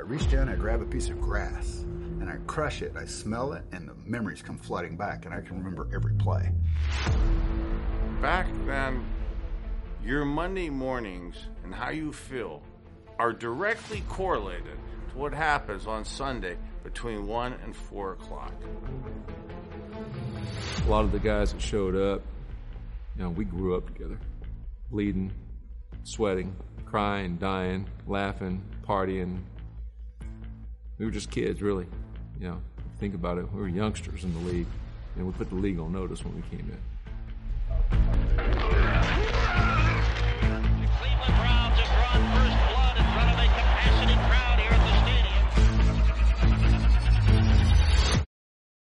reach down, I grab a piece of grass, and I crush it, I smell it, and the memories come flooding back, and I can remember every play. Back then, your Monday mornings and how you feel are directly correlated to what happens on Sunday between 1 and 4 o'clock. A lot of the guys that showed up, we grew up together, bleeding, sweating, crying, dying, laughing, partying. We were just kids, really. Think about it, we were youngsters in the league, and we put the league on notice when we came in.